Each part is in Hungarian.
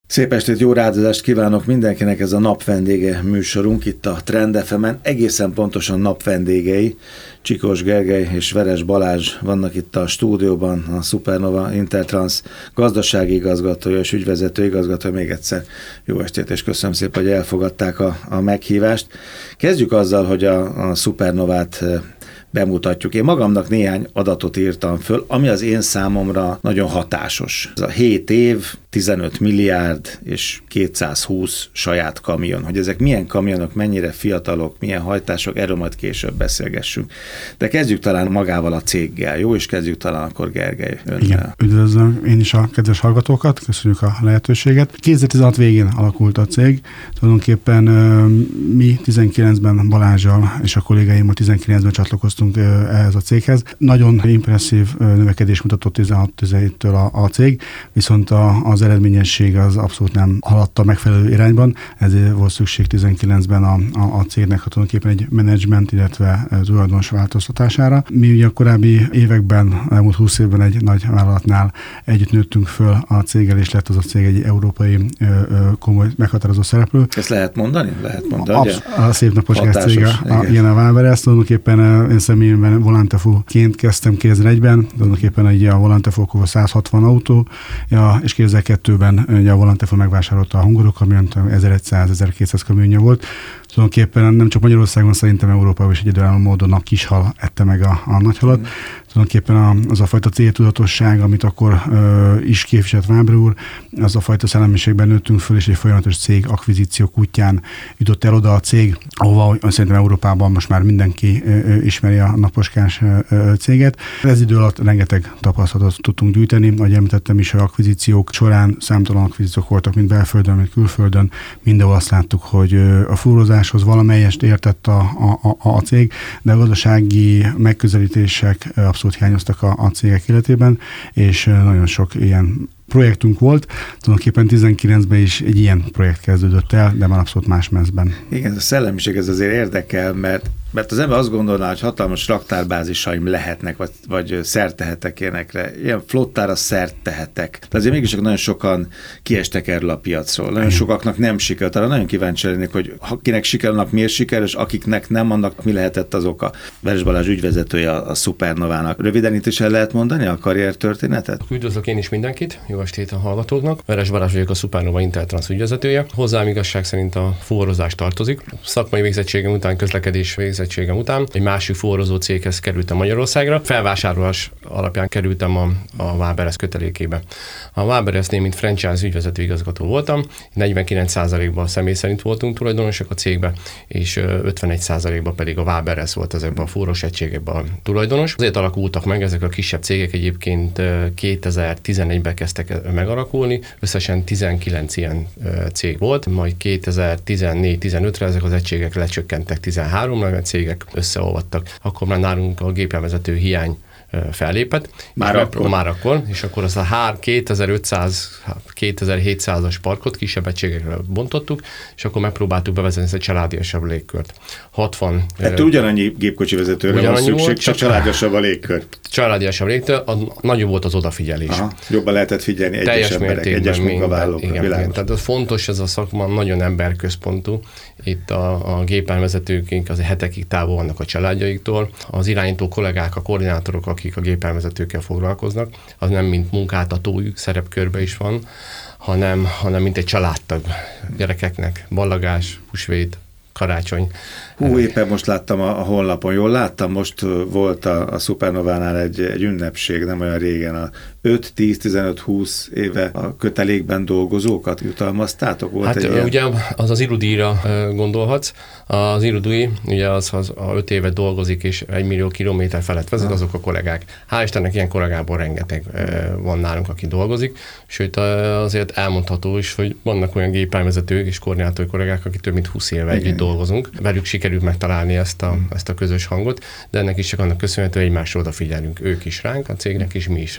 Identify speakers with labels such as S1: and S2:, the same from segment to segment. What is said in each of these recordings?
S1: Szép estét, jó rádozást kívánok mindenkinek, ez a napvendége műsorunk itt a Trend FM-en. Egészen pontosan napvendégei, Csikós Gergely és Veres Balázs vannak itt a stúdióban, a Supernova Intertrans gazdasági igazgatója és ügyvezető igazgatója. Még egyszer jó estét, és köszönöm szépen, hogy elfogadták a meghívást. Kezdjük azzal, hogy a Supernovát bemutatjuk. Én magamnak néhány adatot írtam föl, ami az én számomra nagyon hatásos. Ez a 7 év, 15 milliárd és 220 saját kamion. Hogy ezek milyen kamionok, mennyire fiatalok, milyen hajtások, erről majd később beszélgessünk. De kezdjük talán magával a céggel, jó? És kezdjük talán akkor Gergely önnel.
S2: Igen, üdvözlöm én is a kedves hallgatókat, köszönjük a lehetőséget. 2016 végén alakult a cég, tulajdonképpen mi 19-ben Balázsjal és a kollégáimmal 19-ben csatlakoztunk ehhez a céghez. Nagyon impresszív növekedés mutatott 16-17-től a cég, viszont az eredményesség az abszolút nem haladta megfelelő irányban, ezért volt szükség 19-ben a cégnek tulajdonképpen egy menedzsment, illetve tulajdonos változtatására. Mi ugye a korábbi években, elmúlt 20 évben egy nagy vállalatnál együtt nőttünk föl a céggel, és lett az a cég egy európai komoly meghatározó szereplő.
S1: Ezt lehet mondani? Lehet mondani.
S2: A szép napocskás cég, ilyen a Waberers, tulajdonképpen én személyemben Volantefu-ként kezdtem 2001-ben, tulajdonképpen így a Volantefu 160 autó, és 2002-ben ugye a Volantefu megvásárolta a Hungarokamiont, 1100-1200 kamionja volt. Tulajdonképpen nem csak Magyarországon, szerintem Európában is egyedülálló módon a kis hal ette meg a nagy halat. Tulajdonképpen az a fajta céltudatosság, amit akkor is képviselt Waber úr, az a fajta szellemiségben nőttünk föl, és egy folyamatos cég akvizíciók útján jutott el oda a cég, ahova szerintem Európában most már mindenki ismeri a naposkás céget. Ez idő alatt rengeteg tapasztalatot tudtunk gyűjteni, ahogy említettem is, a akvizíciók során számtalan akvizíciók voltak, mind belföldön, mind külföldön. Mindenhol azt láttuk, hogy a fúrozáshoz valamelyest értett a cég, de a gazdasági megközelítések abszolút hiányoztak a cégek életében, és nagyon sok ilyen projektünk volt. Tulajdonképpen 19-ben is egy ilyen projekt kezdődött el, de már abszolút más mezben.
S1: Igen, a szellemiség ez azért érdekel, mert az ember azt gondolná, hogy hatalmas raktárbázisaim lehetnek, vagy szert tehetek ilyenekre. Ilyen flottára szert tehetek. De azért mégis nagyon sokan kiestek erről a piacról. Nagyon sokaknak nem sikerült. Arra nagyon kíváncsi lennék, hogy akinek sikerülnek, miért siker, és akiknek nem, annak mi lehetett az oka. Veres Balázs ügyvezetője a Supernovának. Röviden itt is el lehet mondani a karriertörténetet?
S3: Üdvözlök én is mindenkit, jó estét a hallgatóknak. Veres Balázs vagyok, a Supernova Intertrans ügyvezetője. Hozzám igazság szerint a fuvarozás tartozik. Szakmai végzettségem után, közlekedés végzettségem után egy másik fuvarozó céghez kerültem Magyarországra. Felvásárolás alapján kerültem a Waberers kötelékébe. A Waberesnél, mint franchise ügyvezető igazgató voltam, 49%-ban személy szerint voltunk tulajdonosok a cégbe, és 51%-ban pedig a Waberers volt ezekben a fúrós egységekben a tulajdonos. Azért alakultak meg ezek a kisebb cégek, egyébként 2011-ben kezdtek megalakulni, összesen 19 ilyen cég volt, majd 2014-15-re ezek az egységek lecsökkentek 13-ra, mert cégek összeolvadtak. Akkor már nálunk a gépjárművezető hiány fellépett. Már akkor, és akkor azt a 2500-2700-as parkot kisebb egységekre bontottuk, és akkor megpróbáltuk bevezetni ezt a családiasabb légkört. 60...
S1: Hát ugyanannyi gépkocsi vezetőre van szükség, volt, csak családiasabb a légkör.
S3: Családiasabb légkör, nagyobb volt az odafigyelés.
S1: Aha, jobban lehetett figyelni egyes emberek, egyes munkavállalókra.
S3: Igen, tehát az fontos, ez a szakma nagyon emberközpontú. Itt a gépjárművezetők az hetekig távol vannak a családjaiktól. Az irányító kollégák, a koordinátorok, akik a gépjárművezetőkkel foglalkoznak, az nem mint munkáltatójuk szerepkörbe is van, hanem mint egy családtag gyerekeknek, ballagás, húsvét, karácsony.
S1: Éppen most láttam a honlapon, jól láttam, most volt a Supernovánál egy ünnepség, nem olyan régen, a 5-10-15-20 éve a kötelékben dolgozókat jutalmaztátok? Volt
S3: hát ugye az irudíjra gondolhatsz. Az irudíj, ugye az a 5 évet dolgozik, és 1 millió kilométer felett vezet, azok a kollégák. Hál' Istennek ilyen kollégából rengeteg van nálunk, aki dolgozik, sőt azért elmondható is, hogy vannak olyan gépjárművezetők és koordinátori kollégák, akik több mint 20 éve együtt dolgozunk. Velük sikerült megtalálni ezt a közös hangot, de ennek is csak annak köszönhető, hogy egymásra odafigyelünk. Ők is ránk, a cégnek is, mi is rájuk.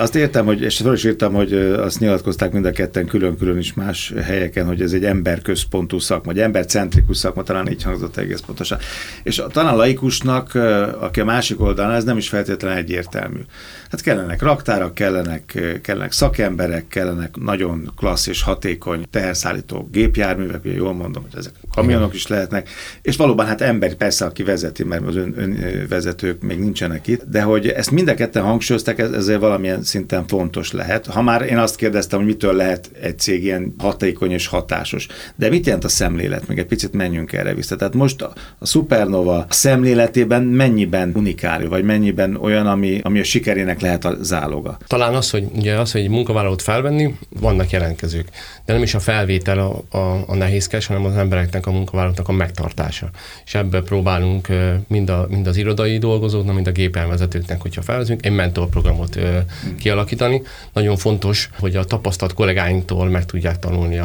S1: azt értem, és fel is írtam, hogy azt nyilatkozták mind a ketten külön-külön is más helyeken, hogy ez egy emberközpontú szakma, vagy embercentrikus szakma, talán így hangzott egész pontosan. És talán laikusnak, aki a másik oldalán, ez nem is feltétlenül egyértelmű. Hát kellenek raktárak, kellenek szakemberek, kellenek nagyon klassz és hatékony teherszállító gépjárművek, ugye jól mondom, hogy ezek kamionok is lehetnek, és valóban hát ember persze, aki vezeti, mert az önvezetők még nincsenek itt, de hogy ezt mind a ketten hangsúlyozták, ezért valamilyen szinten fontos lehet. Ha már én azt kérdeztem, hogy mitől lehet egy cég ilyen hatékony és hatásos, de mit jelent a szemlélet? Még egy picit menjünk erre vissza. Tehát most a Supernova szemléletében mennyiben unikálő, vagy mennyiben olyan, ami a sikerének lehet a záloga?
S3: Talán az, hogy egy munkavállalót felvenni, vannak jelentkezők, de nem is a felvétel a nehézkes, hanem az embereknek, a munkavállalóknak a megtartása. És ebből próbálunk mind az irodai dolgozóknak, mind a gépelvezetőknek, hogyha felvezünk, egy mentorprogramot kialakítani. Nagyon fontos, hogy a tapasztalt kollégáinktól meg tudják tanulni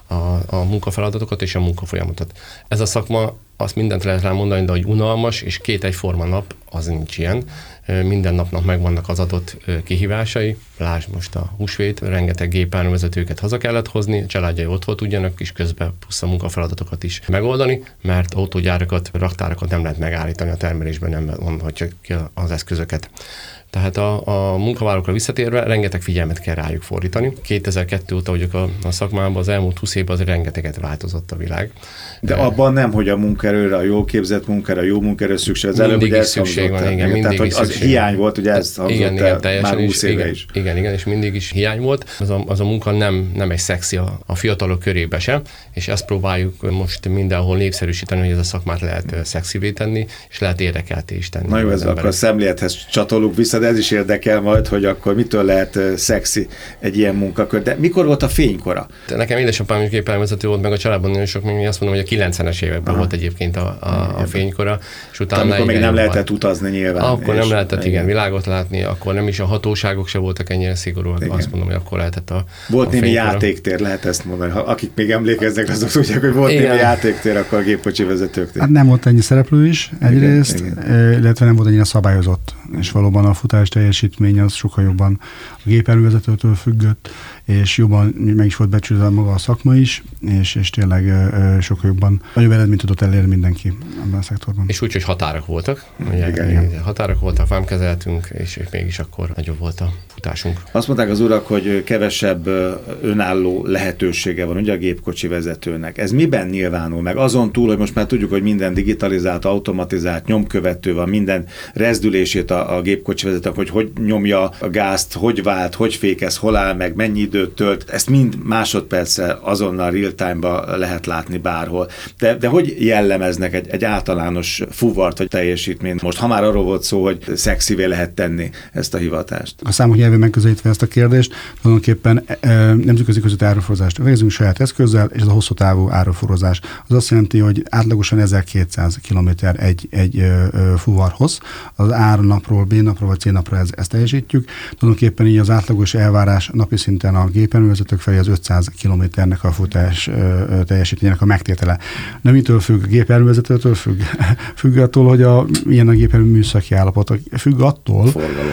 S3: a munkafeladatokat és a munkafolyamatot. Ez a szakma, azt mindent lehet rá mondani, de hogy unalmas, és 2 egyforma nap, az nincs ilyen. Minden napnak megvannak az adott kihívásai. Lásd most a húsvét, rengeteg gépjárművezetőket haza kellett hozni, a családjai otthon tudjanak, és közben plusz a munkafeladatokat is megoldani, mert autógyárakat, raktárakat nem lehet megállítani a termelésben, nem mondhatja ki az eszközöket. Tehát a munkavállalókra visszatérve rengeteg figyelmet kell rájuk fordítani. 2002 óta vagyok a szakmában, az elmúlt 20 évben azért rengeteget változott a világ.
S1: De abban nem, hogy a munkaerőre, a jó képzett munkaerő, a jó munkaerő szükség, az előbb,
S3: mindig is szükség van, igen, mindig
S1: tehát,
S3: is
S1: hogy az hiány volt, ugye ez hangzott el már 20 éve is.
S3: Igen, és mindig is hiány volt. Az a munka nem egy szexi a fiatalok körébe sem, és ezt próbáljuk most mindenhol népszerűsíteni, hogy ez a szakmát lehet szexivé tenni, és lehet érdekelté is tenni.
S1: Na jó, ez akkor a szemlélethez csatolunk vissza, de ez is érdekel majd, hogy akkor mitől lehet szexi egy ilyen munkakör. De mikor volt a fénykora?
S3: Nekem édesapám is gépjárművezető volt, meg a családban nagyon sok, még azt mondom, hogy a 90-es években volt egyébként a fénykora. És utána
S1: amikor még nem lehetett utazni nyilván.
S3: Akkor nem lehetett, igen, világot látni, akkor nem is a hatóságok se voltak ennyire szigorúak. Azt mondom, hogy akkor lehetett
S1: volt némi játéktér, lehet ezt mondani. Akik még emlékeznek, azok tudják, hogy volt némi játéktér akkor a gépkocsi vezetőknél.
S2: Hát nem volt ennyi szereplő is egyrészt, illetve nem volt ennyire szabályozott. És valóban a futás teljesítmény az sokkal jobban a gépjárművezetőtől függött, és jobban meg is volt becsülve maga a szakma is, és tényleg sokkal jobban nagyobb eredményt tudott elérni mindenki ebben a szektorban.
S3: És úgy, hogy határok voltak. Igen. Határok voltak, vámkezeltünk, és mégis akkor nagyobb volt a futásunk.
S1: Azt mondták az urak, hogy kevesebb önálló lehetősége van ugye a gépkocsi vezetőnek. Ez miben nyilvánul meg? Azon túl, hogy most már tudjuk, hogy minden digitalizált, automatizált, nyomkövető van, minden rezdülését a gépkocsi vezetőnek, hogy nyomja a gázt, hogy vált, hogy fékez, hol áll meg, mennyi időt tölt, ezt mind másodpercre azonnal real-time-ba lehet látni bárhol. De hogy jellemeznek egy általános fuvart vagy teljesítményt? Most, ha már arról volt szó, hogy szexivé lehet tenni ezt a hivatást.
S2: A számok nyelven megközelítve ezt a kérdést, tulajdonképpen nemzetközi közötti áruforzást végzünk saját eszközzel, és ez a hosszú távú áruforozás. Az azt jelenti, hogy átlagosan 1200 km egy fuvarhoz. Az A-napról, B-napról vagy C-napra ezt teljesítjük. Tulajdonképpen így az átlagos elvárás napi szinten a gépjárművezetők felé az 500 kilométernek a futás teljesítménynek a megtétele. Nem mitől függ, a gépjárművezetőtől függ attól, hogy milyen a gépjármű műszaki állapot. Függ attól,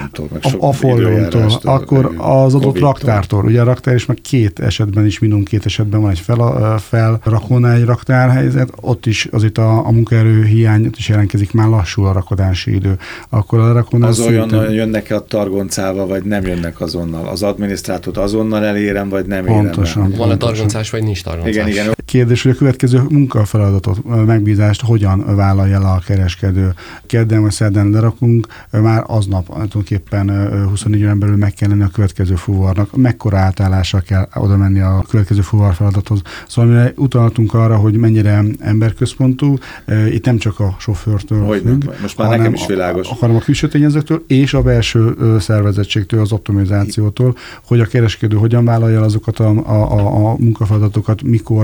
S2: a forgalomtól, akkor az adott raktártól. Ugye a raktár is meg 2 esetben is, minimum 2 esetben van egy felrakónál egy raktárhelyzet, ott is azért a munkaerő hiány, ott is jelentkezik, már lassul a rakodási idő. Akkor a rakonál
S1: az olyan, jönnek a targoncával, vagy nem jönnek azonnal? Az adminisztrátort azonnal elérem, vagy nem
S2: pontosan,
S1: érem?
S3: Van a targoncás, vagy nincs targoncás?
S1: Igen.
S2: Kérdés, hogy a következő munkafeladatot, megbízást hogyan vállalja el a kereskedő. Kedden vagy szerdán lerakunk, már aznap tulajdonképpen 24 órán belül meg kell lenni a következő fuvarnak. Mekkora átállással kell oda menni a következő fuvar feladathoz. Szóval mi utaltunk arra, hogy mennyire emberközpontú, itt nem csak a sofőrtől függ,
S1: most már nekem is világos.
S2: Hanem a külső tényezőktől és a belső szervezettségtől, az optimizációtól, hogy a kereskedő hogyan vállalja azokat a munkafeladatokat, mikor,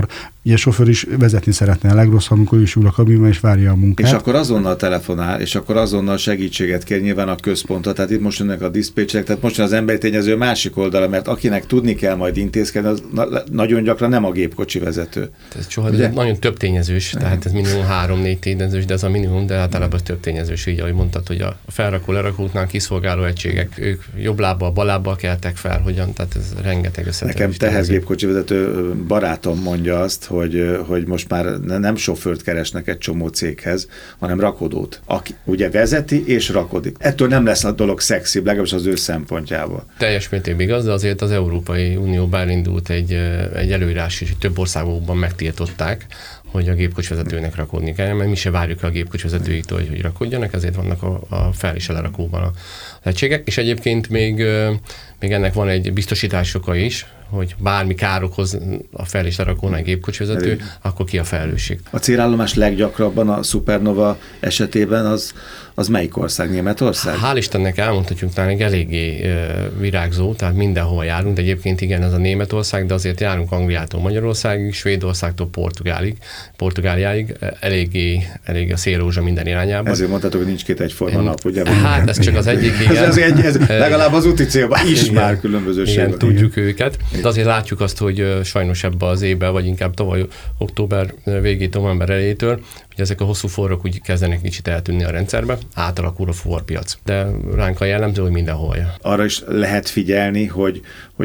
S2: Ugye a sofőr is vezetni szeretne, a legrosszabb, amikor is ül a kabinban és várja a munkát.
S1: És akkor azonnal telefonál, és akkor azonnal segítséget kér nyilván a központra. Tehát itt most jönnek a diszpécserek, tehát most jön az emberi tényező másik oldala, mert akinek tudni kell majd intézkedni, az nagyon gyakran nem a gépkocsi vezető.
S3: Ez nagyon több tényezős, tehát ez minimum 3-4 tényezős, de ez a minimum, de általában több tényezős, így ahogy mondtad, hogy a felrakó-lerakóknál kiszolgáló egységek, ők jobb lábbal, bal lábbal keltek fel, hogyan, tehát ez rengeteg összetevős.
S1: Nekem tehergépkocsi vezető barátom mondja azt, hogy most már nem sofőrt keresnek egy csomó céghez, hanem rakodót, aki ugye vezeti és rakodik. Ettől nem lesz a dolog szexibb, legalábbis az ő szempontjából.
S3: Teljes mértékben igaz, de azért az Európai Unióban elindult egy előírás, és több országokban megtiltották, hogy a gépkocsvezetőnek rakodni kell, mert mi se várjuk a gépkocsvezetőitől, hogy rakodjanak, ezért vannak a fel- és a lerakóban a egységek, és egyébként még ennek van egy biztosítás oka is, hogy bármi kár okoz a fel- és lerakónál gépkocsvezető, akkor ki a felelősség.
S1: A célállomás leggyakrabban a Supernova esetében az melyik ország? Németország?
S3: Hál' Istennek elmondhatjuk, talán eléggé virágzó, tehát mindenhova járunk, de egyébként igen, ez a Németország, de azért járunk Angliától Magyarországig, Svédországtól Portugáliáig, eléggé a szélrózsa minden irányában.
S1: Ezért mondhatok, hogy nincs két egyforma nap, ugye?
S3: Hát ez csak az egyik, igen.
S1: ez legalább az úti célban is igen, már különbözőség.
S3: Igen, tudjuk őket, de azért látjuk azt, hogy sajnos ebben az évben, vagy inkább tavaly október végétől, november elejétől, hogy ezek a hosszú forrok úgy kezdenek kicsit eltűnni a rendszerbe, átalakul a fuvarpiac. De ránk a jellemző, hogy mindenhol.
S1: Arra is lehet figyelni, hogy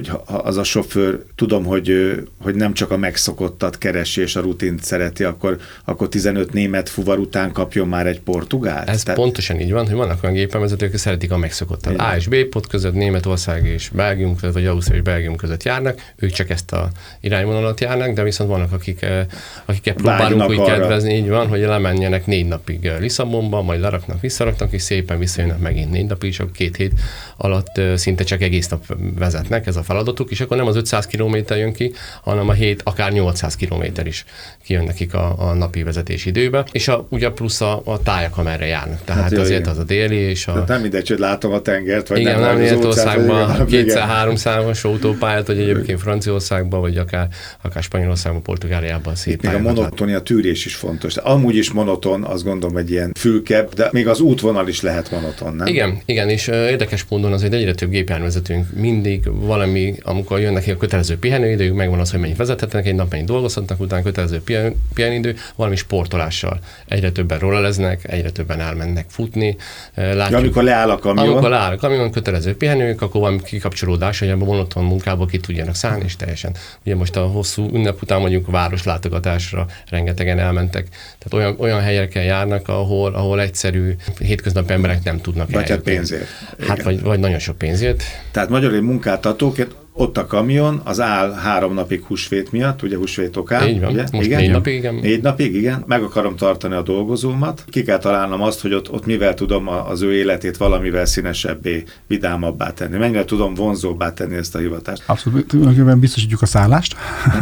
S1: az a sofőr, tudom, hogy nem csak a megszokottat keresi és a rutint szereti, akkor 15 német fuvar után kapjon már egy portugált.
S3: Ez pontosan így van, hogy vannak olyan gépelvezetők, akik szeretik a megszokottat. A és B pont között Németország és Belgium között, vagy Ausztria és Belgium között járnak, ők csak ezt a irányvonalat járnak, de viszont vannak, akiket próbálunk úgy kedvezni, így van, hogy lemenjenek 4 napig Lisszabonba, majd leraknak, visszaraknak, és szépen visszajönnek megint 4 napig, és 2 hét alatt szinte csak egész nap vezetnek, ez a feladatuk, és akkor nem az 500 kilométer jön ki, hanem a 7, akár 800 kilométer is kijön nekik a napi vezetési időbe, és ugye plusz a tájak, amerre járnak. Tehát hát azért az a déli, és a...
S1: Nem mindegy, hogy látom a tengert, vagy
S3: igen, nem Németországban 2-3-szávos autópályát, vagy egyébként Franciaországban, vagy akár Spanyolországban, Portugáliában szép.
S1: Még a monotónia tűrés is fontos. Amúgy is monoton, azt gondolom, egy ilyen fülkebb, de még az útvonal is lehet monoton, nem?
S3: Igen, és érdekes módon azért egyre több gépjárművezetőnk mindig valami, amikor jön neki a kötelező pihenőidő, megvan az, hogy mennyit vezethetnek, egy nap mennyit dolgozhatnak, utána kötelező pihenőidő, valami sportolással. Egyre többen rollereznek, egyre többen elmennek futni. Látjuk,
S1: amikor leáll a kamion.
S3: Amikor leáll a kamion, kötelező pihenők, akkor valami kikapcsolódás, hogy ebben a monoton munkából ki tudjanak szállni, és teljesen. Ugye most a hosszú ünnep után mondjuk városlátogatásra rengetegen elmentek. Tehát olyan helyeken járnak, ahol egyszerű hétköznapi emberek nem tudnak
S1: eljutni. Vagy pénzért.
S3: Hát vagy nagyon sok pénzért.
S1: Tehát magyarul munkáltatóként ott a kamion, az áll 3 napig húsvét miatt, ugye húsvét okán.
S3: Így van,
S1: ugye?
S3: most igen? 4 napig, igen.
S1: 4 napig, igen. Meg akarom tartani a dolgozómat. Ki kell találnom azt, hogy ott mivel tudom az ő életét valamivel színesebbé, vidámabbá tenni. Mennyire tudom vonzóbbá tenni ezt a hivatást.
S2: Abszolút, tulajdonképpen biztosítjuk a szállást.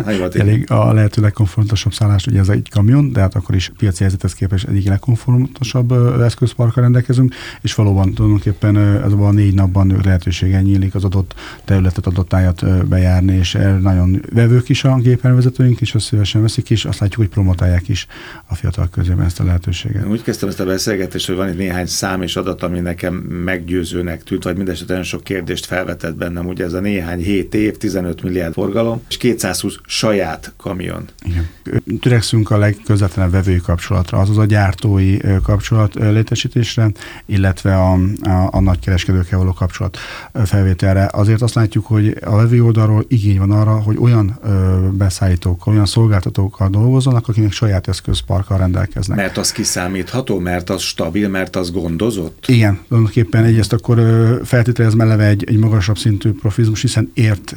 S2: Elég a lehető legkomfortosabb szállást, ugye ez egy kamion, de hát akkor is piaci helyzethez képest egyik legkomfortosabb eszközparkkal rendelkezünk, és valóban tulajdonképpen ezzel a 4 napban lehetőséggel nyílik az adott területet, adott bejárni, és nagyon vevők is a gépjárművezetőink is, azt szívesen veszik is, azt látjuk, hogy promotálják is a fiatal közében ezt a lehetőséget.
S1: Úgy kezdtem ezt a beszélgetést, hogy van itt néhány szám és adat, ami nekem meggyőzőnek tűnt, vagy mindesetre nagyon sok kérdést felvetett bennem. Ugye ez a néhány 7 év, 15 milliárd forgalom, és 220 saját kamion.
S2: Igen. Törekszünk a legközvetlenebb vevői kapcsolatra, azaz a gyártói kapcsolat létesítésre, illetve a nagykereskedőkkel való kapcsolat felvételre. Azért azt látjuk, hogy a vevő oldalról igény van arra, hogy olyan beszállítókkal, olyan szolgáltatókkal dolgozzanak, akinek saját eszközparkkal rendelkeznek.
S1: Mert az kiszámítható, mert az stabil, mert az gondozott?
S2: Igen, tulajdonképpen egyrészt akkor feltételez melleve egy magasabb szintű profizmus, hiszen ért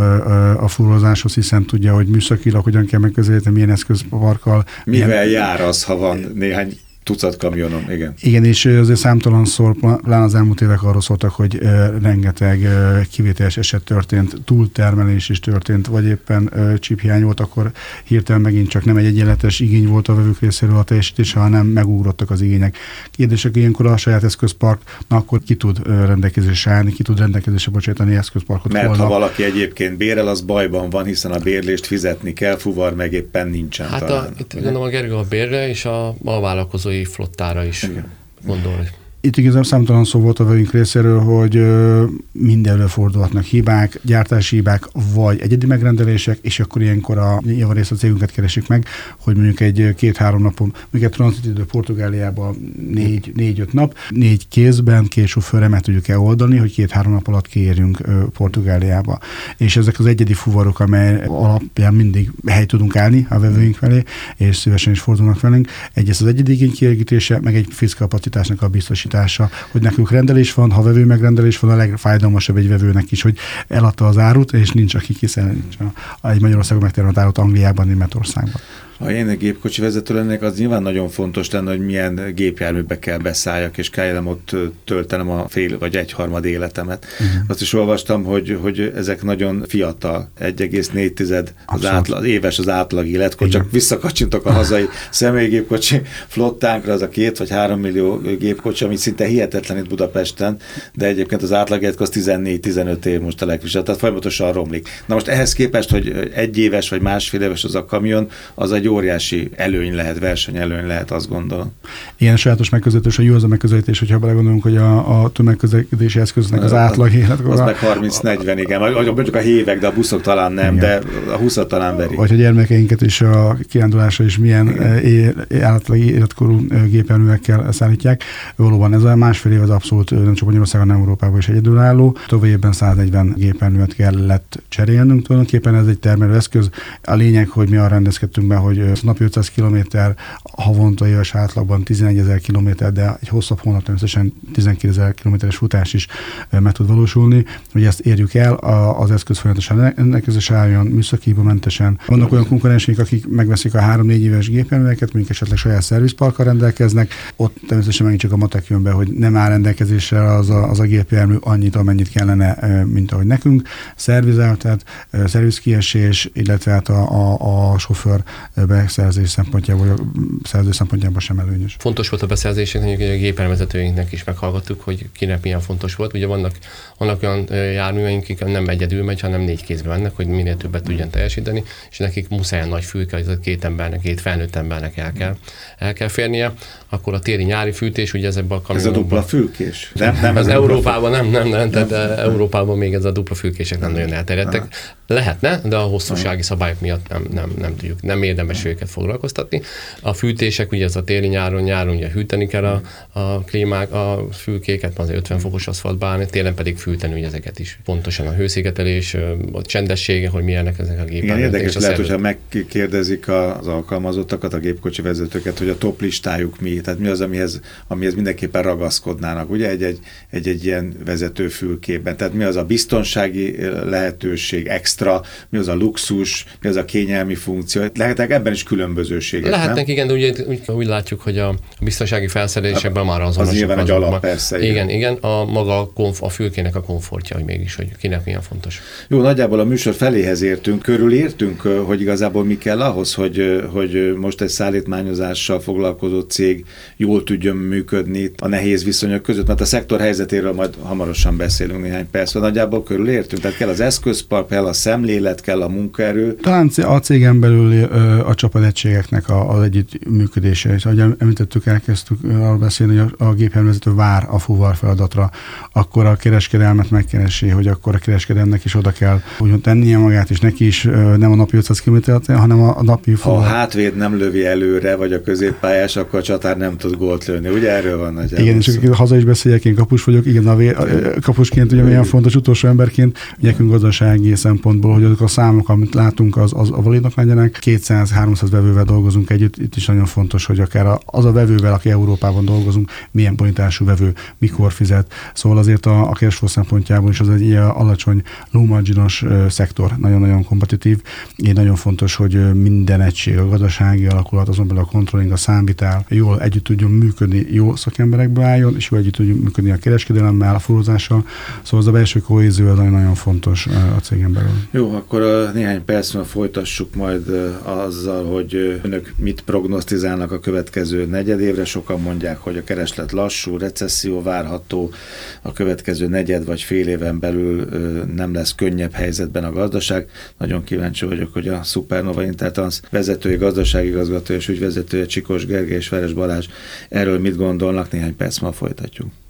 S2: a furozáshoz, hiszen tudja, hogy műszakilag hogyan kell megközelíteni, milyen eszközparkkal.
S1: Mivel jár az, ha van néhány tucat kamionon, igen.
S2: Igen, és azért számtalanszor, pláne az elmúlt évek arról szóltak, hogy rengeteg kivételes eset történt, túltermelés is történt, vagy éppen csiphiány volt, akkor hirtelen megint csak nem egy egyenletes igény volt a vevők részéről a teljesítése, hanem megugrottak az igények. Kérdések ilyenkor a saját eszközparknak akkor ki tud rendelkezésre állni, ki tud rendelkezésre bocsátani eszközparkot.
S1: Mert ha valaki egyébként bérel, az bajban van, hiszen a bérlést fizetni kell, fuvar meg éppen nincsen.
S3: Hát itt gondolom a Gergő a bérre és a vállalkozói flottára is gondol.
S2: Itt igazából számtalan szó volt a vevőink részéről, hogy mindenről fordulhatnak hibák, gyártási hibák, vagy egyedi megrendelések, és akkor ilyenkor a javarészt a cégünket keresik meg, hogy mondjuk egy 2-3 napon, mondjuk egy tranzitidő Portugáliába 4-5 nap, 4 kézben, 2 sofőrre meg tudjuk oldani, hogy 2-3 nap alatt kiérjünk Portugáliába. És ezek az egyedi fuvarok, amely alapján mindig helyt tudunk állni a vevőink felé, és szívesen is fordulnak velünk. Egyrészt az egyedi igény kielégítése, meg egy fiszkapacitásnak a biztosítása, hogy nekünk rendelés van, ha vevő megrendelés van, a legfájdalmasabb egy vevőnek is, hogy eladta az árut, és nincs, aki kiszállítsa egy Magyarországon megtermelt árut Angliában, Németországban.
S1: Ha én egy gépkocsi vezető lennék, az nyilván nagyon fontos lenne, hogy milyen gépjárműbe kell beszálljak, és kelljen ott töltenem a fél vagy egyharmad életemet. Azt is olvastam, hogy ezek nagyon fiatal, 1,4 az éves az átlag életkor, csak visszakacsintok a hazai személygépkocsi flottánkra, az a 2 vagy 3 millió gépkocsi, ami szinte hihetetlen itt Budapesten, de egyébként az átlag életkor az 14-15 év most a legfrissebb, tehát folyamatosan romlik. Na most ehhez képest, hogy 1 éves vagy másfél éves az a kamion, az egy óriási előny lehet, versenyelőny lehet, azt gondolom.
S2: Ilyen sajátos megközelítés, hogy jó az a megközelítés, hogyha belegondolunk, hogy a tömegközlekedési eszköznek az átlag életkor.
S1: Az meg 30-40, igen. Mondjuk a hévek, de a buszok talán nem, igen. De a 20-at talán verik.
S2: Vagy a gyermekeinket is a kirándulásra is milyen átlag életkorú gépjárművekkel szállítják. Valóban ez a másfél év az abszolút nem csak Magyarországon, hanem Európában is egyedülálló. Tavaly évben 140 gépjárművet kellett cserélnünk, tulajdonképpen ez egy termelőeszköz. A lényeg, hogy mi arra rendezkedtünk be, hogy napi 500 km, havonta éves átlagban 11 000 km, de egy hosszabb hónap természetesen 12 000 kilométeres futás is meg tud valósulni, hogy ezt érjük el, az eszköz folyamatosan rendelkezésre álljon, műszaki hibamentesen. Vannak olyan konkurenseink, akik megveszik a 3-4 éves gépjárműveket, mondjuk esetleg saját szervizparkkal rendelkeznek, ott természetesen megint csak a matek jön be, hogy nem áll rendelkezésre az a gépjármű annyit, amennyit kellene, mint ahogy nekünk. Szervizáltat, szervizkiesés, illetve hát a sofőr beszerzés szempontjából sem előnyös.
S3: Fontos volt a beszerzésnek, hogy a gépjárművezetőinknek is meghallgattuk, hogy kinek milyen fontos volt. Ugye vannak olyan járműveink, akik nem egyedül megy, hanem 4 kézben mennek, hogy minél többet tudjan teljesíteni, és nekik muszáj nagy fülke, hogy 2 felnőtt embernek el kell férnie. Akkor a téli-nyári fűtés, ugye ezekben a kamionokban.
S1: Ez a dupla fülkés?
S3: Nem, ez Európában nem, tehát Európában még ez a dupla fülkések nem nagyon elterjedtek. Lehetne, de a hosszúsági szabályok miatt nem tudjuk, nem érdemes őket foglalkoztatni. A fűtések, ugye ez a nyáron ugye hűteni kell a klímák, a fülkéket, az 50 fokos aszfaltban, télen pedig fűteni ugye ezeket is. Pontosan a hőszigetelés, a csendessége, hogy milyenek ezek a gépek.
S1: Igen, érdekes lehet, hogyha megkérdezik az alkalmazottakat, a gépkocsi vezetőket, hogy a top listájuk mi, tehát mi az, amihez mindenképpen ragaszkodnának, ugye egy ilyen vezetőfülkében. Tehát mi az a biztonsági lehetőség, extra, mi az a luxus, mi az a kényelmi funkció. Lehetnek ebben is különbözőségek,
S3: lehetnek, nem? Igen, de úgy látjuk, hogy a biztonsági felszerelésekben már azonosak.
S1: Az nyilván egy alap, persze.
S3: Igen, a fülkének a komfortja, hogy mégis, hogy kinek milyen fontos.
S1: Jó, nagyjából a műsor feléhez értünk, körülértünk, hogy igazából mi kell ahhoz, hogy most egy szállítmányozással foglalkozó cég jól tudjon működni a nehéz viszonyok között, mert a szektor helyzetéről majd hamarosan beszélünk néhány percben. Nagyjából körülértünk, tehát kell az eszközpark, kell a szemlélet, kell a munkaerő.
S2: Talán a cégen belül a csapategységeknek az együttműködése, és ahogy említettük, elkezdtük arról beszélni, hogy a gépjárművezető vár a fuvar feladatra, akkor a kereskedelmet megkeresi, hogy akkor a kereskedelmnek is oda kell úgymond tennie magát, és neki is nem a napi 500 km-t, hanem a napi fuvar.
S1: Ha a hátvéd nem lövi előre, vagy a középpályás, akkor a csatár nem tud gólt lőni. Ugye erről van nagyjából.
S2: Igen, és haza is beszéljek, én kapus vagyok, igen, kapusként ugye milyen fontos utolsó emberként, nekünk gazdasági szempontból, hogy azok a számok, amit látunk, az a validnak legyenek. 200, 300 vevővel dolgozunk együtt, itt is nagyon fontos, hogy akár az a vevővel, aki Európában dolgozunk, milyen bonitású vevő, mikor fizet. Szóval azért a cashflow szempontjából is az egy ilyen alacsony, low marginos szektor, nagyon-nagyon kompetitív. Így nagyon fontos, hogy minden egység, a gazdasági alakulat, azon belül a controlling, a számvitál jól együtt tudjon működni, jó szakemberekből álljon, és jól együtt tudjon működni a kereskedelemmel, a forrózással. Szóval az a belső kohézió az nagyon fontos a cégen belül.
S1: Jó, akkor néhány percben folytassuk majd azzal, hogy önök mit prognosztizálnak a következő negyedévre. Sokan mondják, hogy a kereslet lassú, recesszió várható, a következő negyed vagy fél éven belül nem lesz könnyebb helyzetben a gazdaság. Nagyon kíváncsi vagyok, hogy a Supernova Intertrans vezetője, gazdaságigazgatója és ügyvezetője Csikós Gergely és Veres Balázs erről mit gondolnak. Néhány perc múlva folytatjuk.